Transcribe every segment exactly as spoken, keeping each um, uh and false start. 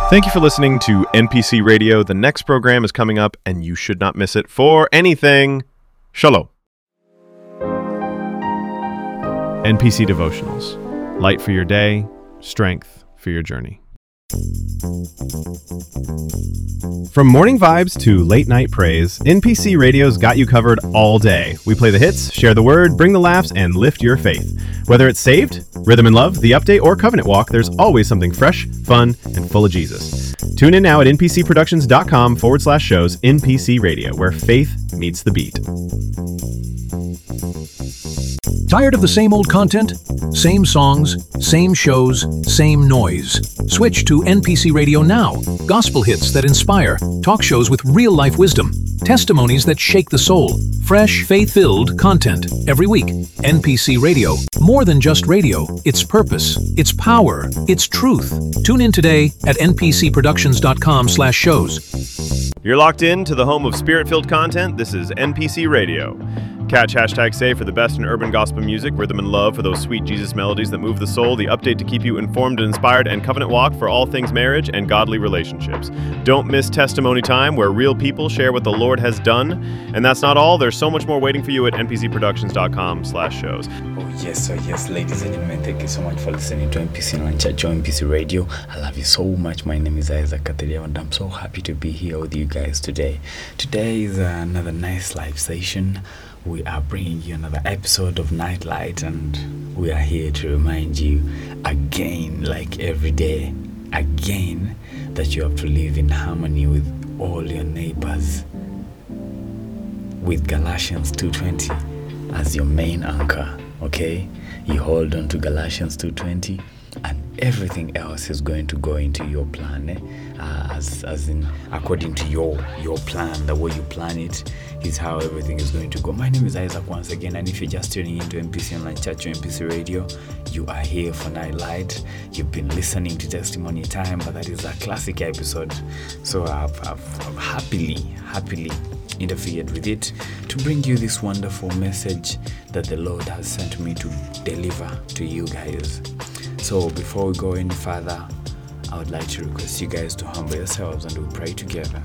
Thank you for listening to N P C Radio. The next program is coming up, and you should not miss it for anything. Shalom. N P C Devotionals. Light for your day, strength for your journey. From morning vibes to late night praise, N P C Radio's got you covered all day. We play the hits, share the word, bring the laughs, and lift your faith. Whether it's Saved, Rhythm and Love, The Update, or Covenant Walk, there's always something fresh, fun, and full of Jesus. Tune in now at npcproductions.com forward slash shows N P C Radio, where faith meets the beat. Tired of the same old content? Same songs, same shows, same noise. Switch to N P C Radio Now. Gospel hits that inspire, talk shows with real-life wisdom, testimonies that shake the soul, fresh, faith-filled content every week. N P C Radio, more than just radio. It's purpose, it's power, it's truth. Tune in today at npcproductions.com slash shows. You're locked in to the home of spirit-filled content. This is N P C Radio. Catch hashtag Save for the best in urban gospel music, Rhythm and Love for those sweet Jesus melodies that move the soul, The Update to keep you informed and inspired, and Covenant Walk for all things marriage and godly relationships. Don't miss Testimony Time, where real people share what the Lord has done. And that's not all. There's so much more waiting for you at npcproductions.com slash shows. Oh yes, oh yes, ladies and gentlemen, thank you so much for listening to N P C Online Church or N P C Radio. I love you so much. My name is Isaac Katelia, and I'm so happy to be here with you guys today. Today is another nice live session. We are bringing you another episode of Nightlight, and we are here to remind you again, like every day, again, that you have to live in harmony with all your neighbors, with Galatians two twenty as your main anchor, okay? You hold on to Galatians two twenty, and everything else is going to go into your plan, eh? uh, as as in according to your your plan. The way you plan it is how everything is going to go. My name is Isaac once again, and if you're just tuning into N P C Online Church or N P C Radio, you are here for Nightlight. You've been listening to Testimony Time, but that is a classic episode, so I've, I've, I've happily happily interfered with it to bring you this wonderful message that the Lord has sent me to deliver to you guys. So before we go any further, I would like to request you guys to humble yourselves and we'll pray together.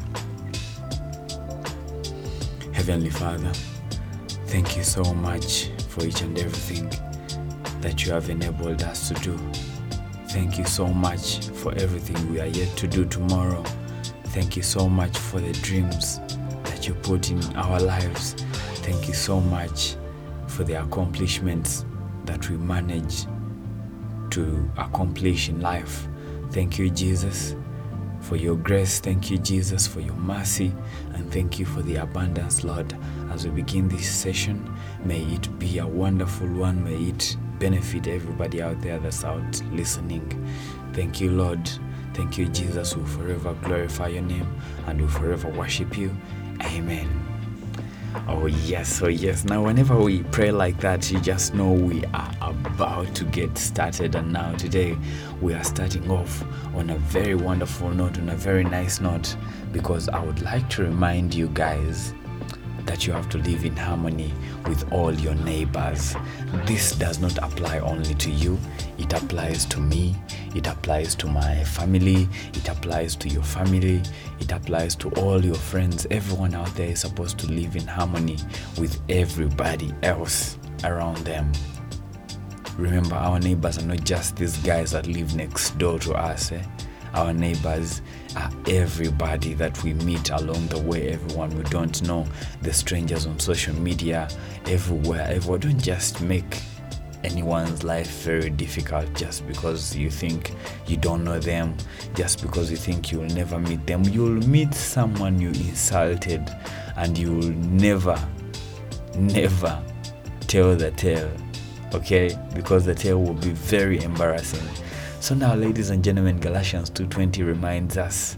Heavenly Father, thank you so much for each and everything that you have enabled us to do. Thank you so much for everything we are yet to do tomorrow. Thank you so much for the dreams that you put in our lives. Thank you so much for the accomplishments that we manage to accomplish in life. Thank you, Jesus, for your grace. Thank you, Jesus, for your mercy, and thank you for the abundance, Lord. As we begin this session, may it be a wonderful one. May it benefit everybody out there that's out listening. Thank you, Lord. Thank you, Jesus. We'll forever glorify your name and we'll forever worship you. Amen. Oh yes, oh yes. Now whenever we pray like that, you just know we are about to get started. And now today we are starting off on a very wonderful note, on a very nice note, because I would like to remind you guys that you have to live in harmony with all your neighbors. This does not apply only to you. It applies to me. It applies to my family. It applies to your family. It applies to all your friends. Everyone out there is supposed to live in harmony with everybody else around them. Remember, our neighbors are not just these guys that live next door to us. Eh? Our neighbors are everybody that we meet along the way, everyone we don't know, the strangers on social media, everywhere. Everyone. Don't just make anyone's life very difficult just because you think you don't know them, just because you think you'll never meet them. You'll meet someone you insulted and you'll never, never tell the tale, okay? Because the tale will be very embarrassing. So now, ladies and gentlemen, Galatians two twenty reminds us,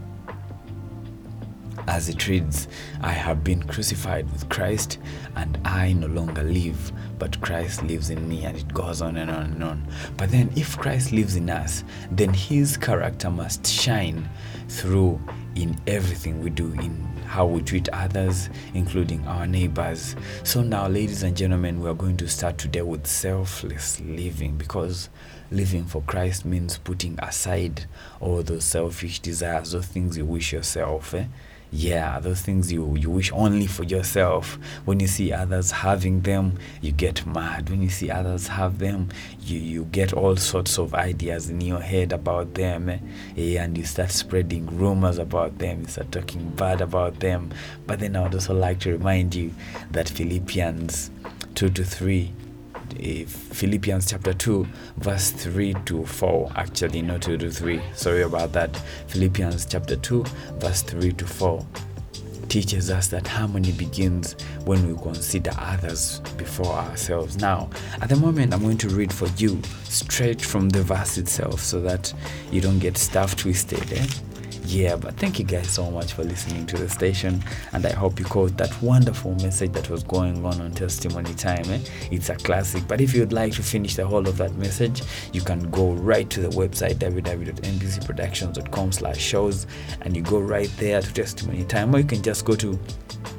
as it reads, I have been crucified with Christ, and I no longer live, but Christ lives in me. And it goes on and on and on. But then if Christ lives in us, then his character must shine through in everything we do, in how we treat others, including our neighbors. So now, ladies and gentlemen, we are going to start today with selfless living, because living for Christ means putting aside all those selfish desires, those things you wish yourself. Eh? Yeah, those things you, you wish only for yourself. When you see others having them, you get mad. When you see others have them, you, you get all sorts of ideas in your head about them. Eh? Yeah, and you start spreading rumors about them. You start talking bad about them. But then I would also like to remind you that Philippians two to three, Philippians chapter two, verse three to four, actually not two to three, sorry about that. Philippians chapter two, verse three to four teaches us that harmony begins when we consider others before ourselves. Now, at the moment, I'm going to read for you straight from the verse itself so that you don't get stuff twisted. Eh? Yeah, but thank you guys so much for listening to the station, and I hope you caught that wonderful message that was going on on Testimony Time. Eh? It's a classic, but if you'd like to finish the whole of that message, you can go right to the website w w w dot n b c productions dot com slash shows, and you go right there to Testimony Time, or you can just go to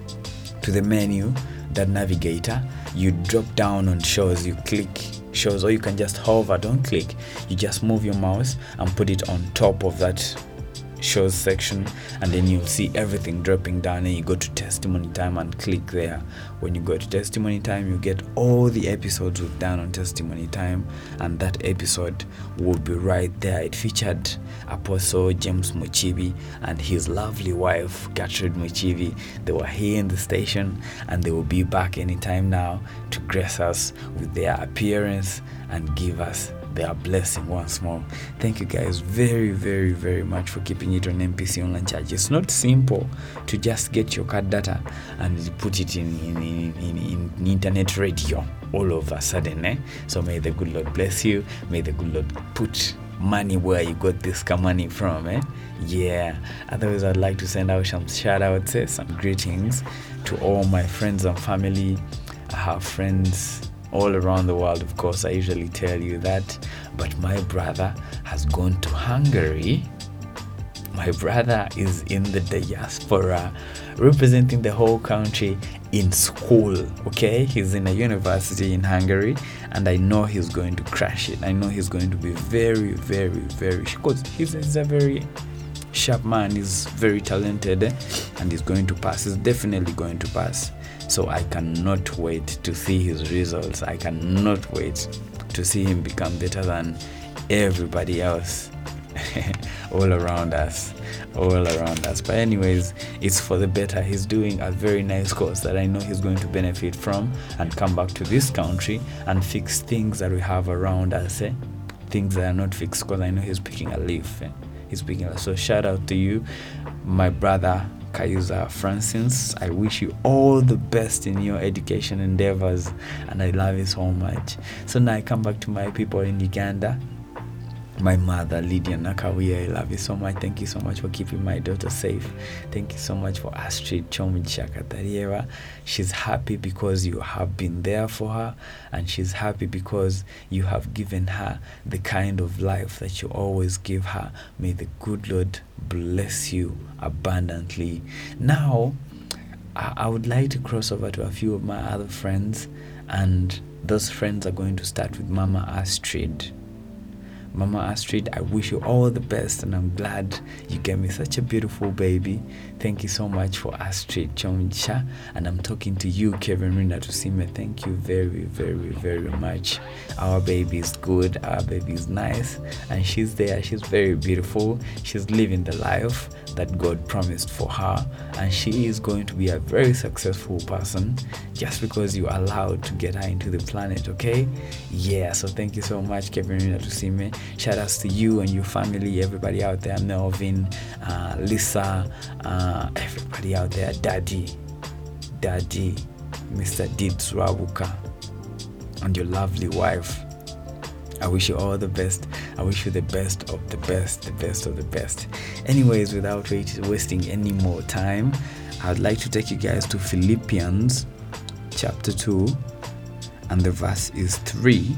to the menu, that navigator, you drop down on shows, you click shows, or you can just hover, don't click, you just move your mouse and put it on top of that shows section, and then you'll see everything dropping down, and you go to Testimony Time and click there. When you go to Testimony Time, you get all the episodes we've done on Testimony Time, and that episode will be right there. It featured Apostle James Muchibi and his lovely wife Gertrude Muchibi. They were here in the station, and they will be back anytime now to grace us with their appearance and give us their blessing once more. Thank you guys very, very, very much for keeping it on M P C Online Church. It's not simple to just get your card data and put it in, in, in, in, in internet radio all of a sudden. Eh? So may the good Lord bless you. May the good Lord put money where you got this money from. Eh? Yeah. Otherwise, I'd like to send out some shout outs, eh? some greetings to all my friends and family. I have friends all around the world, of course. I usually tell you that, but my brother has gone to Hungary. My brother is in the diaspora, representing the whole country in school. Okay, he's in a university in Hungary, and I know he's going to crash it. I know he's going to be very, very, very, because he's, he's a very sharp man. He's very talented, and he's going to pass. He's definitely going to pass. So I cannot wait to see his results. I cannot wait to see him become better than everybody else all around us, all around us. But anyways, it's for the better. He's doing a very nice course that I know he's going to benefit from, and come back to this country and fix things that we have around us, eh? Things that are not fixed, because I know he's picking a leaf. Eh? He's picking a leaf. So shout out to you, my brother Kayuza Francis. I wish you all the best in your education endeavors, and I love you so much. So now I come back to my people in Uganda. My mother, Lydia Nakawia, I love you so much. Thank you so much for keeping my daughter safe. Thank you so much for Astrid Chomchakatarieva. She's happy because you have been there for her, and she's happy because you have given her the kind of life that you always give her. May the good Lord bless you abundantly. Now, I would like to cross over to a few of my other friends, and those friends are going to start with Mama Astrid. Mama Astrid, I wish you all the best, and I'm glad you gave me such a beautiful baby. Thank you so much for Astrid Chomcha, and I'm talking to you, Kevin Rinda Tusime. Thank you very, very, very much. Our baby is good, our baby is nice, and she's there. She's very beautiful. She's living the life that God promised for her, and she is going to be a very successful person just because you allowed to get her into the planet, okay? Yeah, so thank you so much, Kevin Rinda Tusime. Shout outs to you and your family, everybody out there, Melvin, uh, Lisa, uh, everybody out there, Daddy, Daddy, Mister Dibs Rabuka, and your lovely wife. I wish you all the best. I wish you the best of the best, the best of the best. Anyways, without wasting any more time, I'd like to take you guys to Philippians chapter two, and the verse is three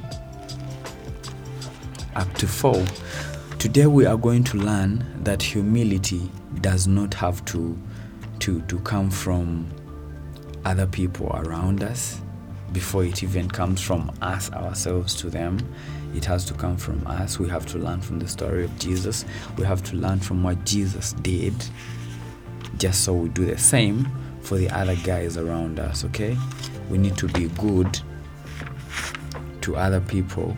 up to four. Today we are going to learn that humility does not have to to to, to come from other people around us. Before it even comes from us ourselves to them, it has to come from us. We have to learn from the story of Jesus. We have to learn from what Jesus did, just so we do the same for the other guys around us, okay? We need to be good to other people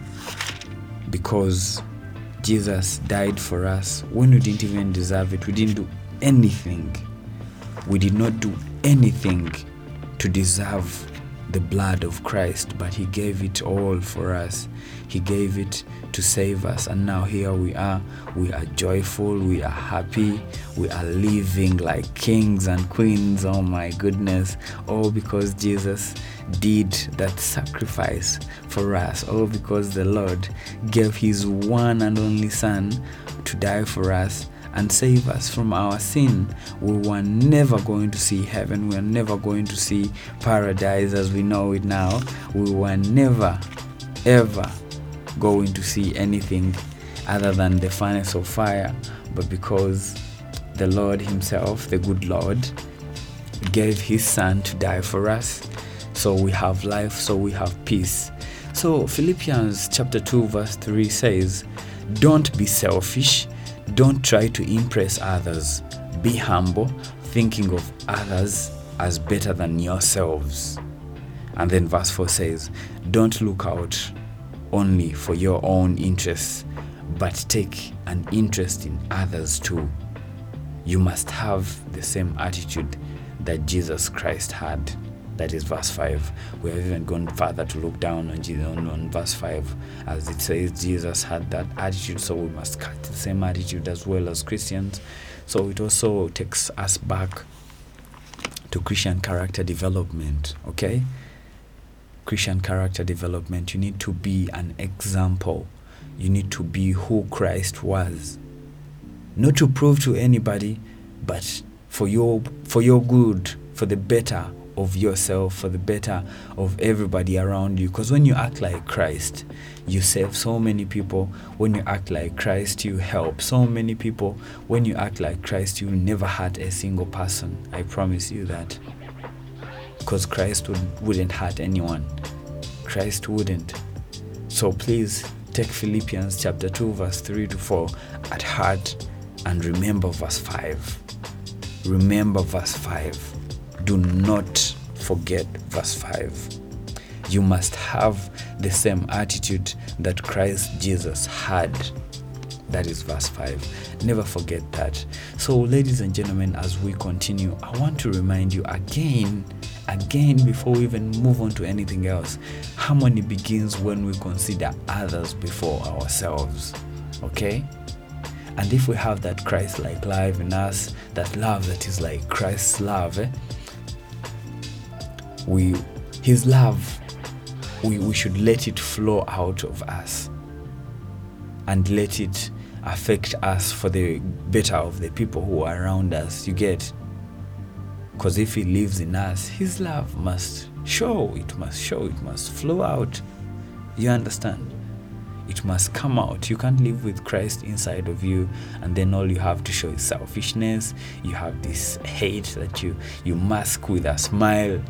because Jesus died for us when we didn't even deserve it. We didn't do anything. We did not do anything to deserve the blood of Christ, but he gave it all for us. He gave it to save us, and now here we are. We are joyful, we are happy, we are living like kings and queens. Oh my goodness, all because Jesus did that sacrifice for us, all because the Lord gave his one and only Son to die for us and save us from our sin. We were never going to see heaven. We were never going to see paradise as we know it now. We were never, ever going to see anything other than the furnace of fire. But because the Lord himself, the good Lord, gave his Son to die for us, so we have life, so we have peace. So Philippians chapter two verse three says, don't be selfish. Don't try to impress others. Be humble, thinking of others as better than yourselves. And then verse four says, don't look out only for your own interests, but take an interest in others too. You must have the same attitude that Jesus Christ had. That is verse five. We have even gone further to look down on, Jesus, on, on verse five, as it says Jesus had that attitude, so we must cut the same attitude as well as Christians. So it also takes us back to Christian character development, okay? Christian character development. You need to be an example. You need to be who Christ was. Not to prove to anybody, but for your for your good, for the better of yourself, for the better of everybody around you. Because when you act like Christ, you save so many people. When you act like Christ, you help so many people. When you act like Christ, you never hurt a single person. I promise you that. Because Christ would, wouldn't hurt anyone. Christ wouldn't. So please take Philippians chapter two verse three to four at heart and remember verse five. Remember verse five. Do not forget verse five. You must have the same attitude that Christ Jesus had. That is verse five. Never forget that. So, ladies and gentlemen, as we continue, I want to remind you again, again, before we even move on to anything else, harmony begins when we consider others before ourselves. Okay? And if we have that Christ-like love in us, that love that is like Christ's love, eh? we, his love, we, we should let it flow out of us and let it affect us for the better of the people who are around us. You get? Because if he lives in us, his love must show, it must show, it must flow out. You understand? It must come out. You can't live with Christ inside of you and then all you have to show is selfishness. You have this hate that you, you mask with a smile.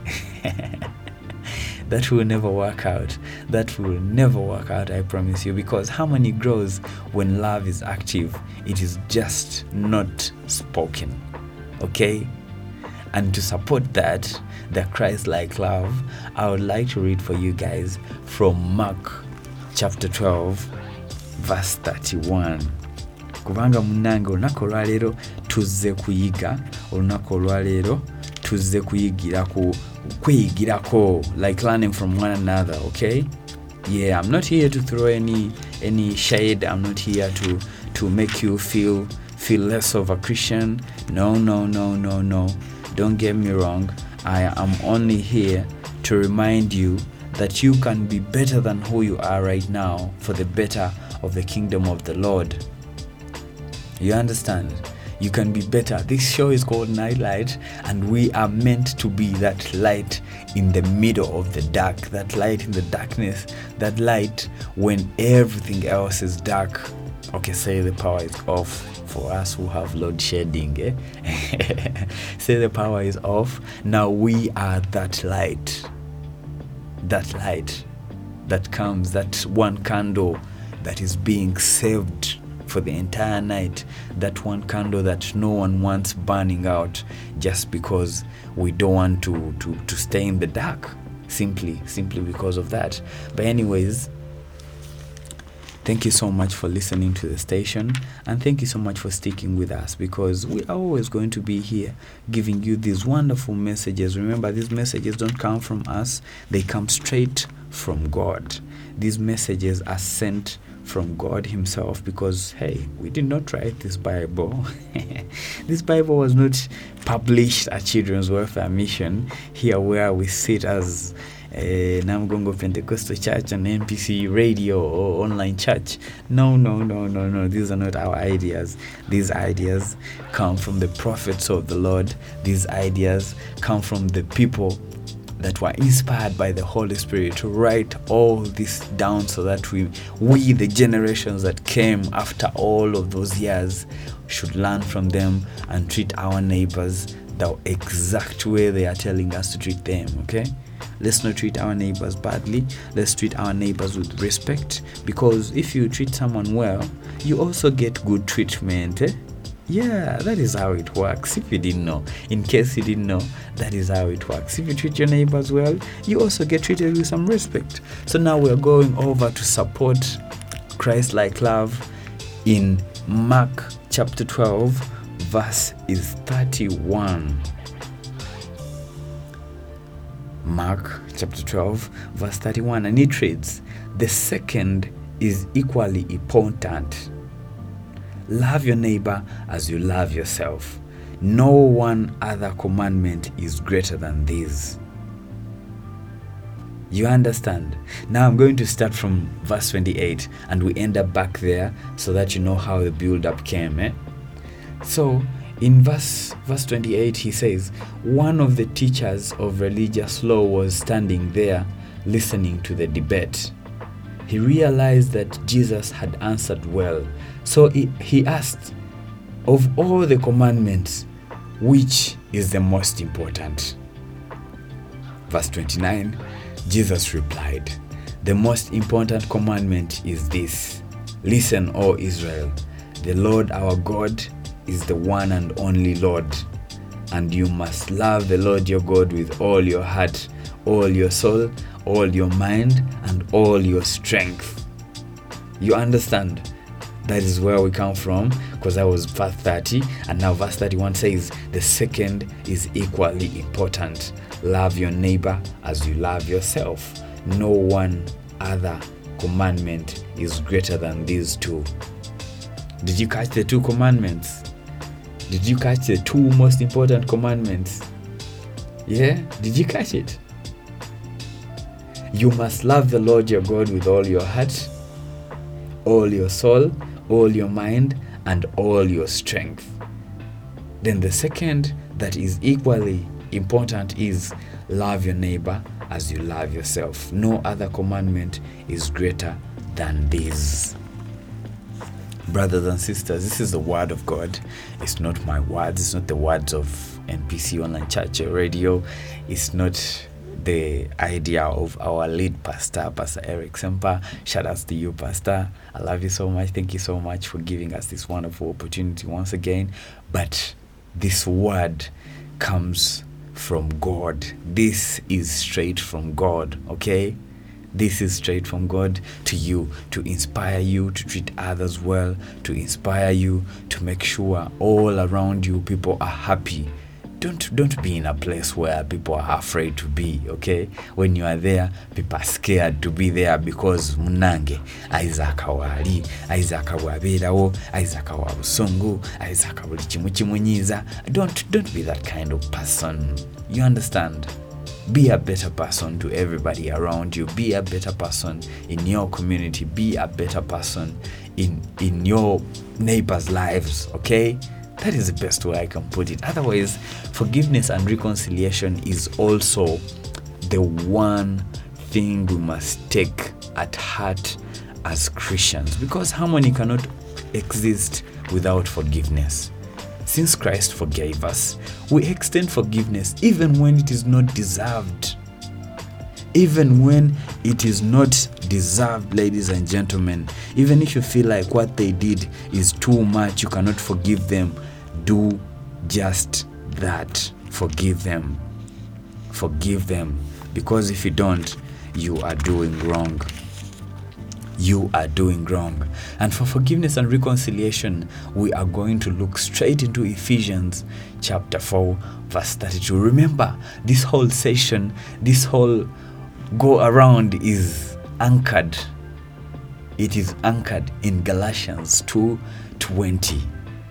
That will never work out. That will never work out, I promise you, because harmony grows when love is active. It is just not spoken. Okay? And to support that, the Christ-like love, I would like to read for you guys from Mark chapter twelve verse thirty-one. Kubanga munange olunaku olwaleero tuzze kuyiga, olunaku olwaleero tuzze kuyigira ku kweyigirako, like learning from one another. Okay? Yeah, I'm not here to throw any any shade. I'm not here to to make you feel feel less of a Christian. No, no, no, no, no. Don't get me wrong. I am only here to remind you that you can be better than who you are right now for the better of the kingdom of the Lord. You understand? You can be better. This show is called Nightlight, and we are meant to be that light in the middle of the dark, that light in the darkness, that light when everything else is dark. Okay, say the power is off for us who have load shedding. Eh? Say the power is off. Now we are that light. That light that comes, that one candle that is being saved for the entire night. That one candle that no one wants burning out just because we don't want to, to, to stay in the dark. Simply, simply because of that. But anyways, thank you so much for listening to the station, and thank you so much for sticking with us, because we are always going to be here giving you these wonderful messages. Remember, these messages don't come from us, they come straight from God. These messages are sent from God himself, because hey, we did not write this Bible. This Bible was not published at Children's Welfare Mission, here where we sit as a Namgongo Pentecostal Church and N P C Radio or online church. No, no, no, no, no. These are not our ideas. These ideas come from the prophets of the Lord. These ideas come from the people that were inspired by the Holy Spirit to write all this down, so that we, we, the generations that came after all of those years, should learn from them and treat our neighbors the exact way they are telling us to treat them, okay? Let's not treat our neighbors badly. Let's treat our neighbors with respect, because if you treat someone well, you also get good treatment, eh? Yeah, that is how it works. If you didn't know, in case you didn't know, that is how it works. If you treat your neighbors well, you also get treated with some respect. So now we're going over to support Christ-like love in Mark chapter twelve, verse is thirty-one. Mark chapter twelve, verse thirty-one, and it reads, "The second is equally important. Love your neighbor as you love yourself. No one other commandment is greater than this." You understand? Now I'm going to start from verse twenty-eight, and we end up back there so that you know how the build-up came. Eh? So in verse verse twenty-eight, he says, one of the teachers of religious law was standing there listening to the debate. He realized that Jesus had answered well. So he, he asked, of all the commandments, which is the most important? Verse twenty-nine, Jesus replied, the most important commandment is this: listen, O Israel, the Lord our God is the one and only Lord, and you must love the Lord your God with all your heart, all your soul, all your mind, and all your strength. You understand? That is where we come from, because that was verse thirty, and now verse thirty-one says the second is equally important. Love your neighbor as you love yourself. No one other commandment is greater than these two. Did you catch the two commandments? Did you catch the two most important commandments? Yeah? Did you catch it? You must love the Lord your God with all your heart, all your soul, all your mind, and all your strength. Then the second that is equally important is love your neighbor as you love yourself. No other commandment is greater than this. Brothers and sisters, this is the word of God. It's not my words. It's not the words of N P C Online Church Radio. It's not the idea of our lead pastor, Pastor Eric Semper. Shout out to you, Pastor. I love you so much. Thank you so much for giving us this wonderful opportunity once again. But this word comes from God. This is straight from God, okay? This is straight from God to you, to inspire you to treat others well, to inspire you to make sure all around you people are happy. Don't don't be in a place where people are afraid to be, okay? When you are there, people are scared to be there because munange Isaac wali, Isaac waberawo, Isaac wabusungu, Isaac buli kimu kimunyiza. Don't don't be that kind of person. You understand? Be a better person to everybody around you. Be a better person in your community. Be a better person in in your neighbors' lives, okay? That is the best way I can put it. Otherwise, forgiveness and reconciliation is also the one thing we must take at heart as Christians. Because harmony cannot exist without forgiveness. Since Christ forgave us, we extend forgiveness even when it is not deserved. Even when it is not deserved, ladies and gentlemen. Even if you feel like what they did is too much, you cannot forgive them, do just that. Forgive them. Forgive them. Because if you don't, you are doing wrong. You are doing wrong. And for forgiveness and reconciliation, we are going to look straight into Ephesians chapter four, verse thirty-two. Remember, this whole session, this whole go around is anchored. It is anchored in Galatians two twenty.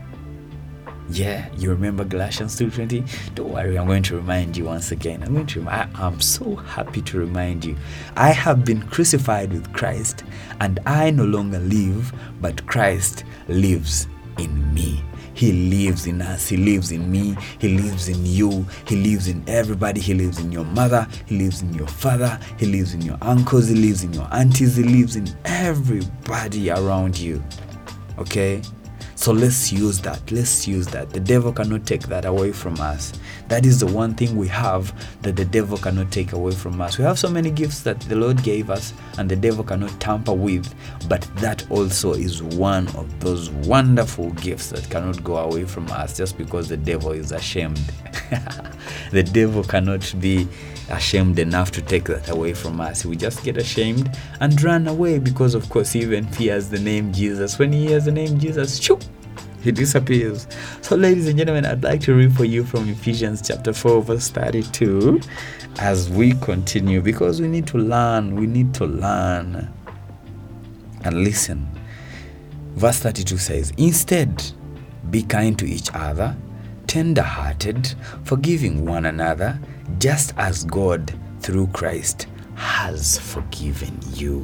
Yeah, you remember Galatians two twenty? Don't worry, I'm going to remind you once again. I'm going to I, I'm so happy to remind you. I have been crucified with Christ, and I no longer live, but Christ lives in me. He lives in us. He lives in me. He lives in you. He lives in everybody. He lives in your mother. He lives in your father. He lives in your uncles. He lives in your aunties. He lives in everybody around you. Okay? So let's use that. Let's use that. The devil cannot take that away from us. That is the one thing we have that the devil cannot take away from us. We have so many gifts that the Lord gave us and the devil cannot tamper with, but that also is one of those wonderful gifts that cannot go away from us just because the devil is ashamed. The devil cannot be ashamed enough to take that away from us. We just get ashamed and run away because, of course, he even fears the name Jesus. When he hears the name Jesus, shoo, he disappears. So, ladies and gentlemen, I'd like to read for you from Ephesians chapter four, verse thirty-two, as we continue, because we need to learn. We need to learn. And listen. Verse thirty-two says, "Instead, be kind to each other, tender-hearted, forgiving one another, just as God, through Christ, has forgiven you."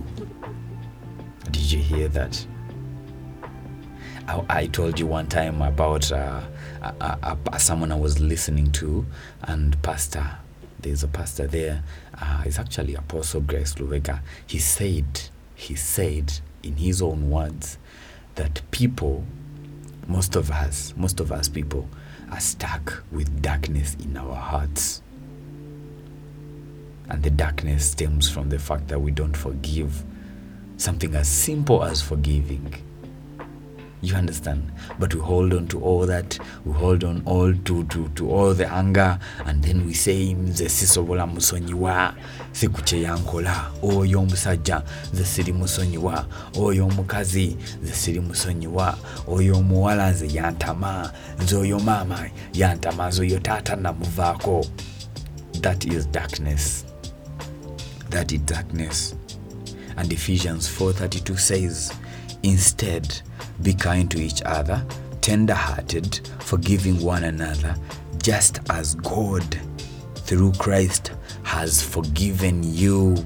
Did you hear that? I, I told you one time about uh, a, a, a, someone I was listening to, and pastor, there's a pastor there, uh, it's actually Apostle Grace Luvega. He said, he said in his own words that people, most of us, most of us people are stuck with darkness in our hearts. And the darkness stems from the fact that we don't forgive. Something as simple as forgiving. You understand? But we hold on to all that. We hold on all to, to, to all the anger. And then we say, "Nze sisobola musonyiwa, sikuche yankola, oyo omusajja, nze siri musonyiwa, oyo omukazi, nze siri musonyiwa, oyo omuwala nze yantama, nze oyo mama yantama, nze oyo taata namuvaako." That is darkness. That is darkness. And Ephesians four thirty-two says, "Instead, be kind to each other, tender-hearted, forgiving one another, just as God, through Christ, has forgiven you."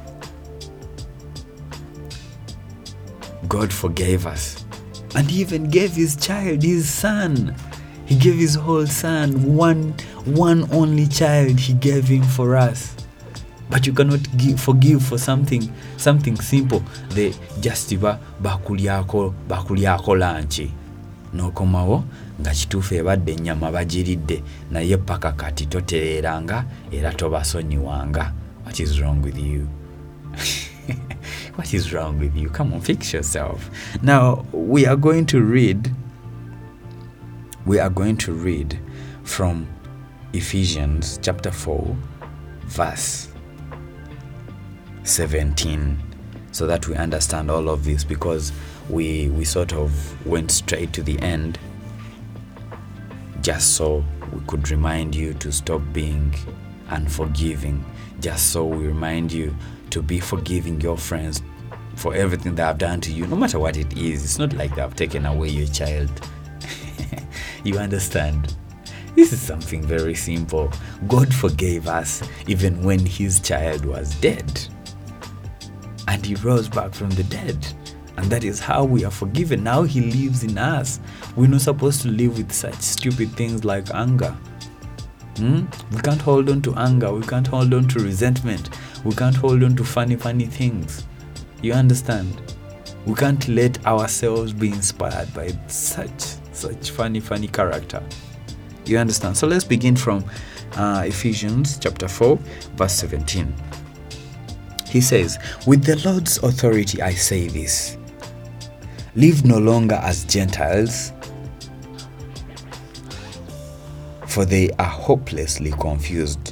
God forgave us. And he even gave his child, his son. He gave his whole son, one, one only child he gave him for us. But you cannot give, forgive for something something simple. The justiba bakulyako bakulyako lanchi. Nokomawo nga kituufu ebadde ennyama bagiridde naye paka kati totereeranga era tobasonyiwanga. What is wrong with you? What is wrong with you? Come on, fix yourself. Now we are going to read we are going to read from Ephesians chapter four, verse seventeen, so that we understand all of this, because we we sort of went straight to the end just so we could remind you to stop being unforgiving, just so we remind you to be forgiving your friends for everything they have done to you, no matter what it is. It's not like they have taken away your child. You understand? This is something very simple. God forgave us even when his child was dead. And he rose back from the dead. And that is how we are forgiven. Now he lives in us. We're not supposed to live with such stupid things like anger. Hmm? We can't hold on to anger. We can't hold on to resentment. We can't hold on to funny, funny things. You understand? We can't let ourselves be inspired by such, such funny, funny character. You understand? So let's begin from uh, Ephesians chapter four, verse seventeen. He says, "With the Lord's authority I say this, live no longer as Gentiles, for they are hopelessly confused.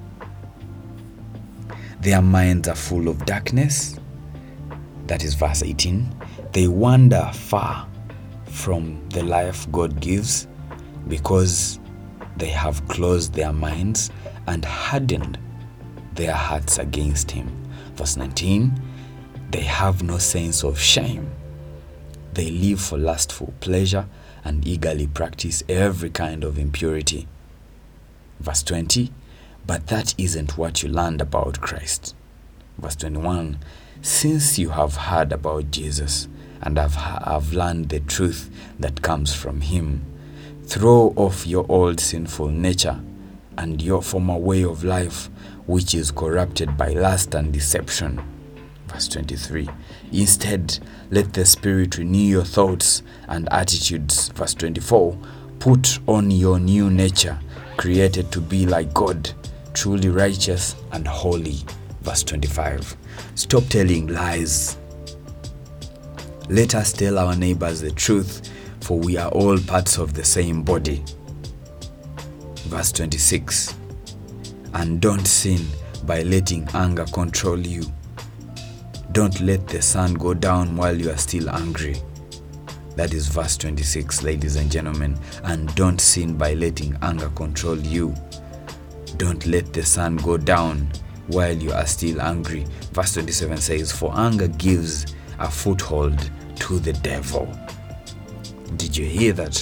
Their minds are full of darkness." That is verse eighteen. "They wander far from the life God gives because they have closed their minds and hardened their hearts against Him." Verse nineteen. "They have no sense of shame. They live for lustful pleasure and eagerly practice every kind of impurity." Verse twenty. "But that isn't what you learned about Christ." Verse twenty-one. "Since you have heard about Jesus and have, have learned the truth that comes from Him, throw off your old sinful nature and your former way of life, which is corrupted by lust and deception." Verse twenty-three. "Instead, let the Spirit renew your thoughts and attitudes." Verse twenty-four. "Put on your new nature, created to be like God, truly righteous and holy." Verse twenty-five. "Stop telling lies. Let us tell our neighbors the truth, for we are all parts of the same body." Verse twenty-six. "And don't sin by letting anger control you. Don't let the sun go down while you are still angry." That is verse twenty-six, ladies and gentlemen. And don't sin by letting anger control you. Don't let the sun go down while you are still angry. Verse twenty-seven says, "For anger gives a foothold to the devil." Did you hear that?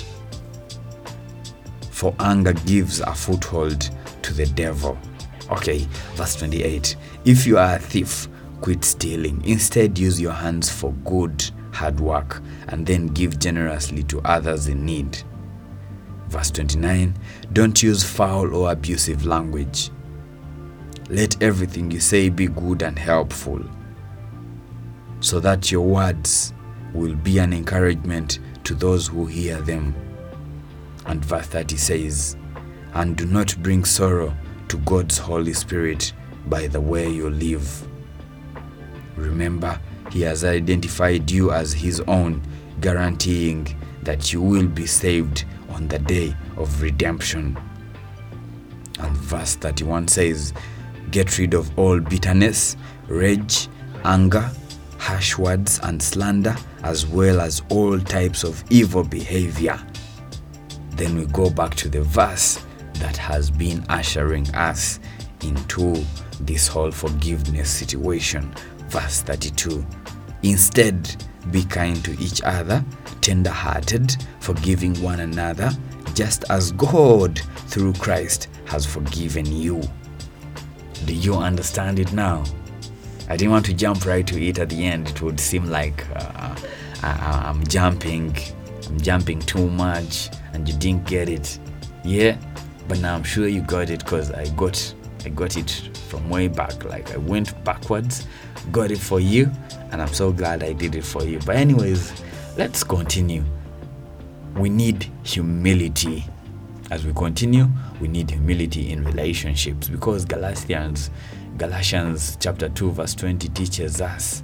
For anger gives a foothold to the devil. Okay, verse twenty-eight. "If you are a thief, quit stealing. Instead, use your hands for good, hard work, and then give generously to others in need." Verse twenty-nine. "Don't use foul or abusive language. Let everything you say be good and helpful, so that your words will be an encouragement to those who hear them." And verse thirty says, "And do not bring sorrow to God's Holy Spirit by the way you live. Remember, He has identified you as His own, guaranteeing that you will be saved on the day of redemption." And verse thirty-one says, "Get rid of all bitterness, rage, anger, harsh words, and slander, as well as all types of evil behavior." Then we go back to the verse that has been ushering us into this whole forgiveness situation. Verse thirty-two. "Instead, be kind to each other, tender-hearted, forgiving one another, just as God, through Christ, has forgiven you." Do you understand it now? I didn't want to jump right to it at the end. It would seem like uh, I, I'm jumping, I'm jumping too much, and you didn't get it. Yeah, but now I'm sure you got it, because I got, I got it from way back. Like I went backwards, got it for you, and I'm so glad I did it for you. But anyways, let's continue. We need humility. As we continue, we need humility in relationships, because Galatians, Galatians chapter two verse twenty teaches us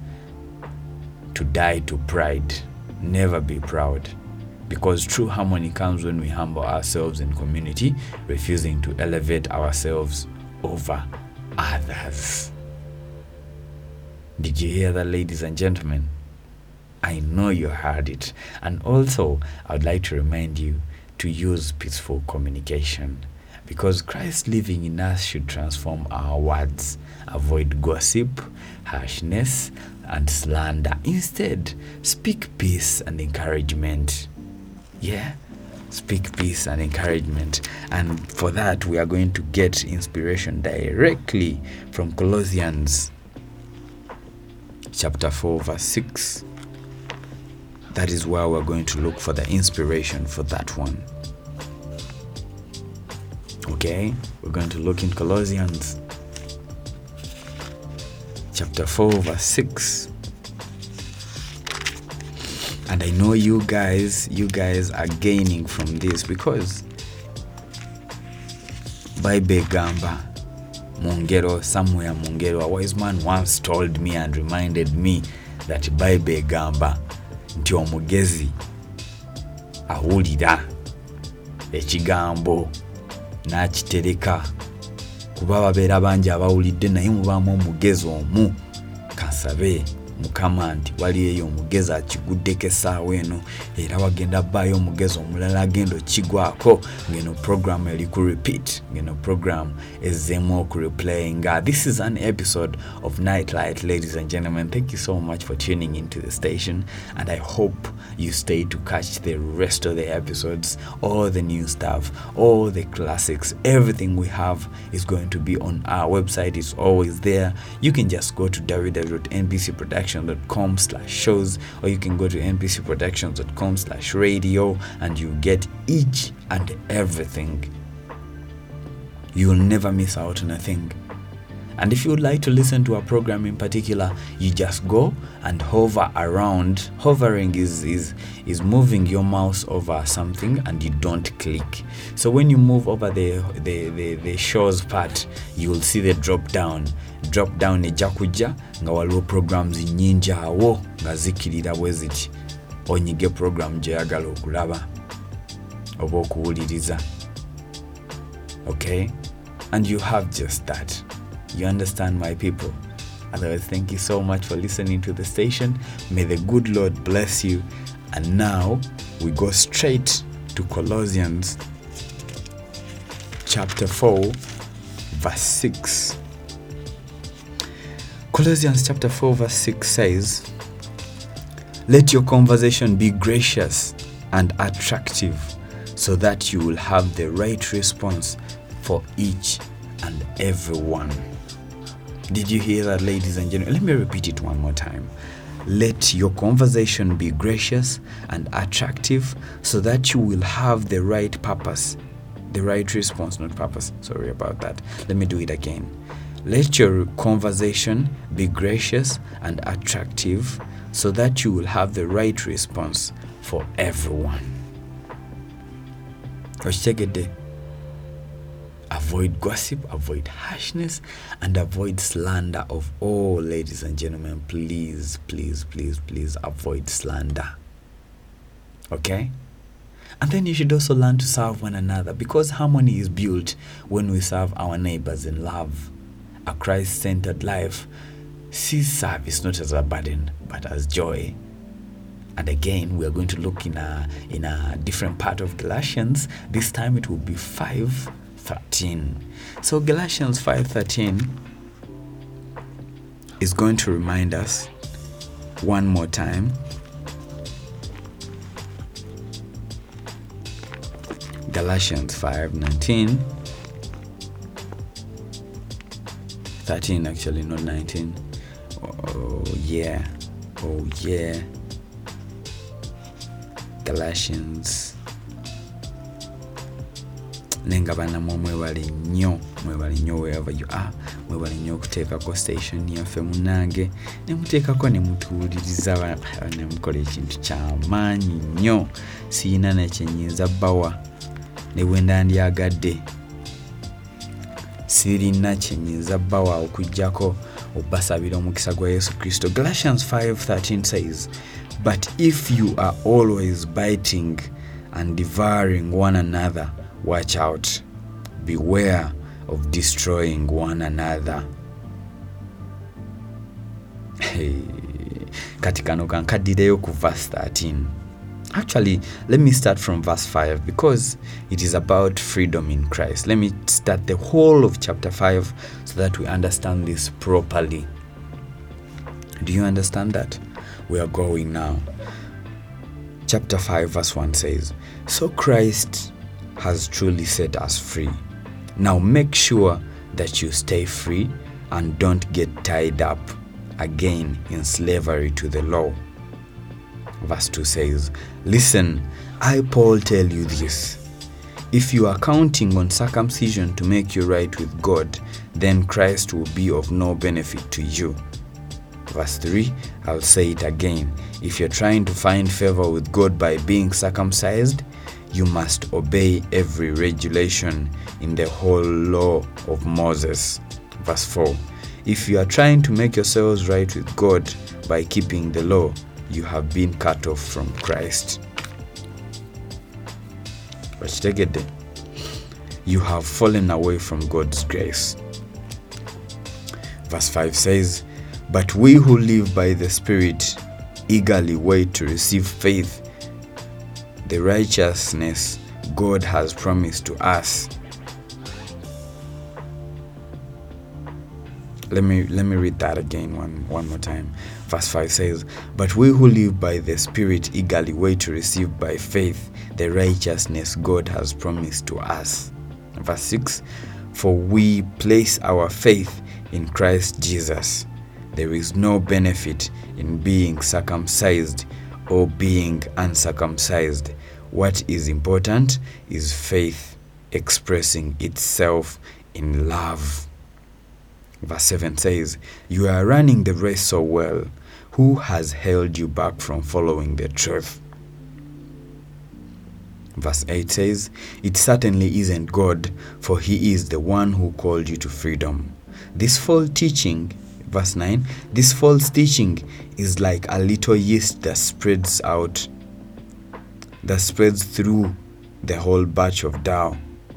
to die to pride. Never be proud, because true harmony comes when we humble ourselves in community, refusing to elevate ourselves over others. Did you hear that, ladies and gentlemen? I know you heard it. And also, I would like to remind you to use peaceful communication, because Christ living in us should transform our words. Avoid gossip, harshness, and slander. Instead, speak peace and encouragement. Yeah, speak peace and encouragement. And for that, we are going to get inspiration directly from Colossians chapter four verse six. That is where we're going to look for the inspiration for that one. Okay, we're going to look in Colossians chapter four verse six. And I know you guys, you guys are gaining from this because Bible gamba mungero, somewhere mungero, a wise man once told me and reminded me that Bible gamba nti omugezi awulira ekigambo n'akitereka, kuba babeera bangi abawulidde naye mubaamu omugezi omu. Kansabe Mukama nti wali eyo omugezi akiguddeko essaawa eno era wagenda bbaayo omugezi omulala agenda okigwako ngeno program eri ku repeat, ngeno program ezzeemu okureplayinga. This is an episode of Nightlight, ladies and gentlemen. Thank you so much for tuning into the station, and I hope you stay to catch the rest of the episodes, all the new stuff, all the classics. Everything we have is going to be on our website. It's always there. You can just go to w w w dot n p c productions dot com slash shows, or you can go to n p c productions dot com slash radio, and you get each and everything. You'll never miss out on a thing. And if you would like to listen to a program in particular, you just go and hover around. Hovering is is is moving your mouse over something and you don't click. So when you move over the the the, the shows part, you will see the drop down. Drop down ejja kujja nga waliwo programs nnyingi awo nga zikirira bwe ziti onyige program gyeyagala okulaba oba okuwuliriza. Okay? And you have just that. You understand, my people? Otherwise, thank you so much for listening to the station. May the good Lord bless you. And now we go straight to Colossians chapter four, verse six. Colossians chapter four, verse six says, "Let your conversation be gracious and attractive, so that you will have the right response for each and everyone." Did you hear that, ladies and gentlemen? Let me repeat it one more time. Let your conversation be gracious and attractive, so that you will have the right purpose, the right response, not purpose. Sorry about that. Let me do it again. Let your conversation be gracious and attractive, so that you will have the right response for everyone. Avoid gossip, avoid harshness, and avoid slander of all, ladies and gentlemen. Please, please, please, please avoid slander. Okay? And then you should also learn to serve one another, because harmony is built when we serve our neighbors in love. A Christ-centered life sees service not as a burden, but as joy. And again, we are going to look in a in a different part of Galatians. This time it will be five thirteen. So Galatians five thirteen is going to remind us one more time. Galatians five nineteen. thirteen actually, not nineteen. Oh yeah. Oh yeah. Galatians. Nenga bana mwebale nnyo, mwebale nnyo wherever you are, mwebale nnyo okuteekako station yaffe munange, ne muteekako ne mutuwuliriza, ne mukola ekintu ky'amaanyi nnyo. Siyina nekyenyinza bbawa ne bwe ndandyagadde, sirina kyenyinza bbawa okujjako obbasabira omukisa gwa Yesu Kristo. Galatians five thirteen says, "But if you are always biting and devouring one another, watch out, beware of destroying one another." Hey, kati kano kankaddireyo ku verse thirteen. Actually, let me start from verse five, because it is about freedom in Christ. Let me start the whole of chapter five so that we understand this properly. Do you understand that? We are going now. Chapter five, verse one says, "So Christ has truly set us free. Now make sure that you stay free and don't get tied up again in slavery to the law." Verse two says, "Listen, I, Paul, tell you this. If you are counting on circumcision to make you right with God, then Christ will be of no benefit to you. Verse three, I'll say it again. If you're trying to find favor with God by being circumcised, you must obey every regulation in the whole law of Moses. Verse four, if you are trying to make yourselves right with God by keeping the law, you have been cut off from Christ. You have fallen away from God's grace. Verse five says, but we who live by the Spirit eagerly wait to receive faith, the righteousness God has promised to us. Let me let me read that again one, one more time. Verse five says, but we who live by the Spirit eagerly wait to receive by faith the righteousness God has promised to us. Verse six, for we place our faith in Christ Jesus. There is no benefit in being circumcised or being uncircumcised. What is important is faith expressing itself in love. Verse seven says, you are running the race so well. Who has held you back from following the truth? Verse eight says, it certainly isn't God, for he is the one who called you to freedom. This false teaching, verse nine, this false teaching is like a little yeast that spreads out, that spreads through the whole batch of dough.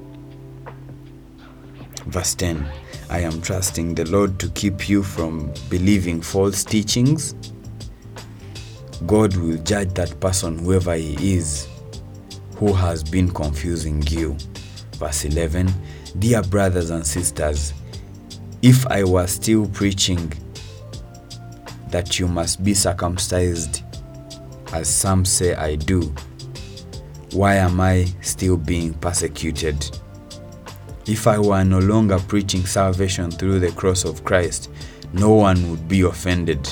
Verse ten, I am trusting the Lord to keep you from believing false teachings. God will judge that person, whoever he is, who has been confusing you. Verse eleven, dear brothers and sisters, if I was still preaching that you must be circumcised, as some say I do, why am I still being persecuted? If I were no longer preaching salvation through the cross of Christ, no one would be offended.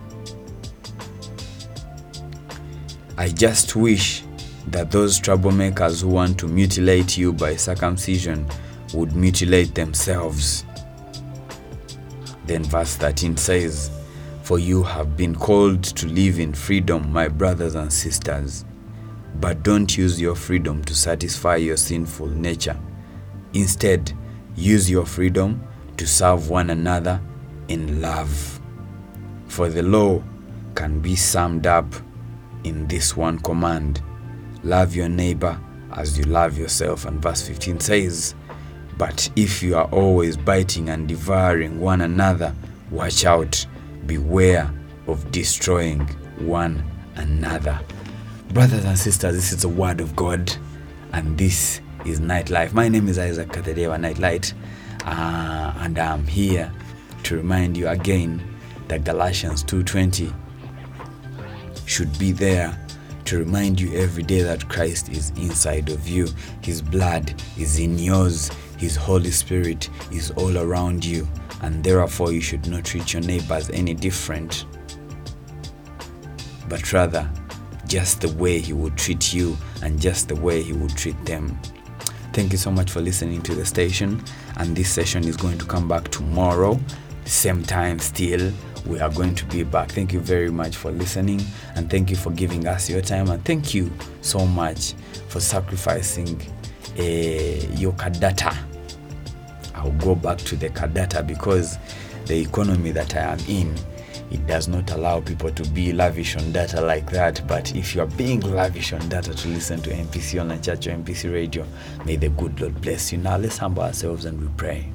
I just wish that those troublemakers who want to mutilate you by circumcision would mutilate themselves. Then verse thirteen says, for you have been called to live in freedom, my brothers and sisters, but don't use your freedom to satisfy your sinful nature. Instead, use your freedom to serve one another in love. For the law can be summed up in this one command: love your neighbor as you love yourself. And verse fifteen says, but if you are always biting and devouring one another, watch out, beware of destroying one another. Brothers and sisters, this is the word of God, and this is Nightlife. My name is Isaac Katerewa Nightlight, uh, and I'm here to remind you again that Galatians two twenty should be there to remind you every day that Christ is inside of you. His blood is in yours. His Holy Spirit is all around you, and therefore you should not treat your neighbors any different, but rather just the way he would treat you and just the way he would treat them. Thank you so much for listening to the station, and this session is going to come back tomorrow, same time still. We are going to be back. Thank you very much for listening, and thank you for giving us your time, and thank you so much for sacrificing uh, your kadata. I'll go back to the kadata because the economy that I am in, it does not allow people to be lavish on data like that. But if you are being lavish on data to listen to M P C Online Church or M P C Radio, may the good Lord bless you. Now let's humble ourselves and we pray.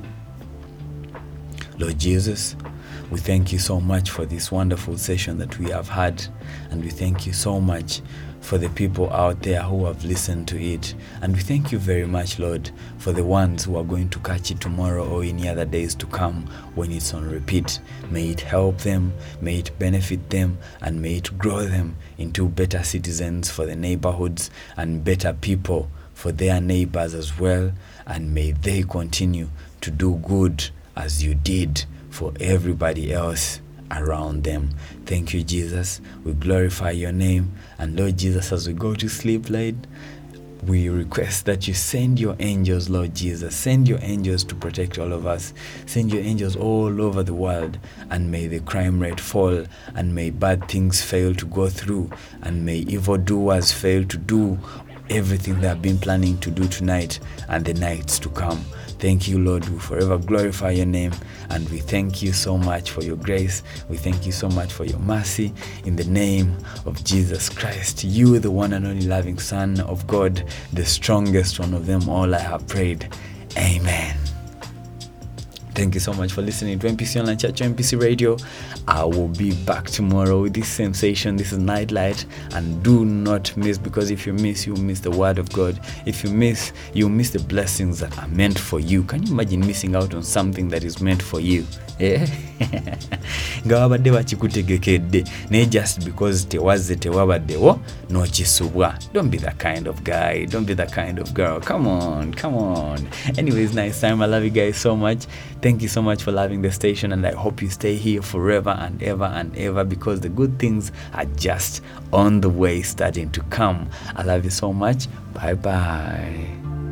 Lord Jesus, we thank you so much for this wonderful session that we have had, and we thank you so much for the people out there who have listened to it, and we thank you very much, Lord, for the ones who are going to catch it tomorrow or any other days to come when it's on repeat. May it help them, may it benefit them, and may it grow them into better citizens for the neighborhoods and better people for their neighbors as well, and may they continue to do good as you did for everybody else around them. Thank you, Jesus. We glorify your name. And Lord Jesus, as we go to sleep, Lord, we request that you send your angels, Lord Jesus. Send your angels to protect all of us. Send your angels all over the world, and may the crime rate fall, and may bad things fail to go through, and may evildoers fail to do everything they have been planning to do tonight and the nights to come. Thank you, Lord. We forever glorify your name, and we thank you so much for your grace. We thank you so much for your mercy. In the name of Jesus Christ, you, the one and only loving Son of God, the strongest one of them all, I have prayed. Amen. Thank you so much for listening to N P C Online Church, N P C Radio. I will be back tomorrow with this sensation. This is Nightlight, and do not miss, because if you miss, you miss the word of God. If you miss, you miss the blessings that are meant for you. Can you imagine missing out on something that is meant for you? Yeah. Gawabadde bakikutegekedde naye just because tewazze tewabaddewo n'okisubwa. Don't be that kind of guy. Don't be that kind of girl. Come on, come on. Anyways, nice time. I love you guys so much. Thank you so much for loving the station, and I hope you stay here forever and ever and ever, because the good things are just on the way, starting to come. I love you so much. Bye bye.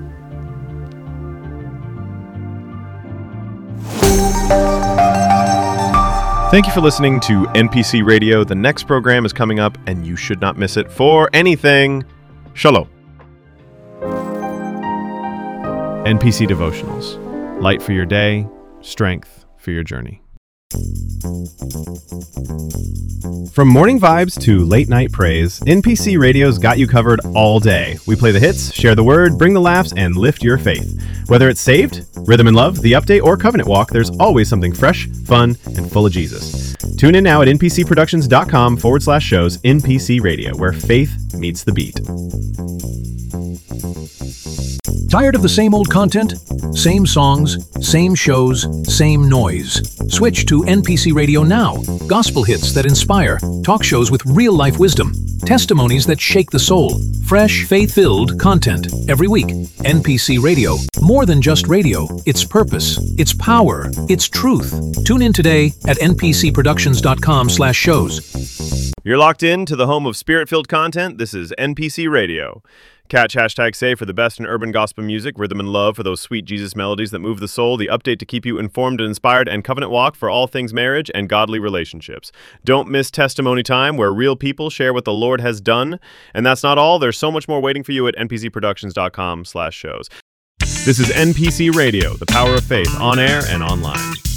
Thank you for listening to N P C Radio. The next program is coming up, and you should not miss it for anything. Shalom. N P C Devotionals. Light for your day, strength for your journey. From morning vibes to late night praise, N P C Radio's got you covered all day. We play the hits, share the word, bring the laughs, and lift your faith. Whether it's Saved, Rhythm and Love, The Update, or Covenant Walk, there's always something fresh, fun, and full of Jesus. Tune in now at npcproductions.com forward slash shows N P C Radio, where faith meets the beat. Tired of the same old content? Same songs, same shows, same noise. Switch to N P C Radio Now. Gospel hits that inspire, talk shows with real-life wisdom, testimonies that shake the soul, fresh, faith-filled content every week. N P C Radio. More than just radio. It's purpose, it's power, it's truth. Tune in today at npcproductions.com slash shows. You're locked in to the home of spirit-filled content. This is N P C Radio. Catch hashtag SAY for the best in urban gospel music, Rhythm and Love for those sweet Jesus melodies that move the soul, The Update to keep you informed and inspired, and Covenant Walk for all things marriage and godly relationships. Don't miss Testimony Time, where real people share what the Lord has done. And that's not all. There's so much more waiting for you at npcproductions.com slash shows. This is N P C Radio, the power of faith, on air and online.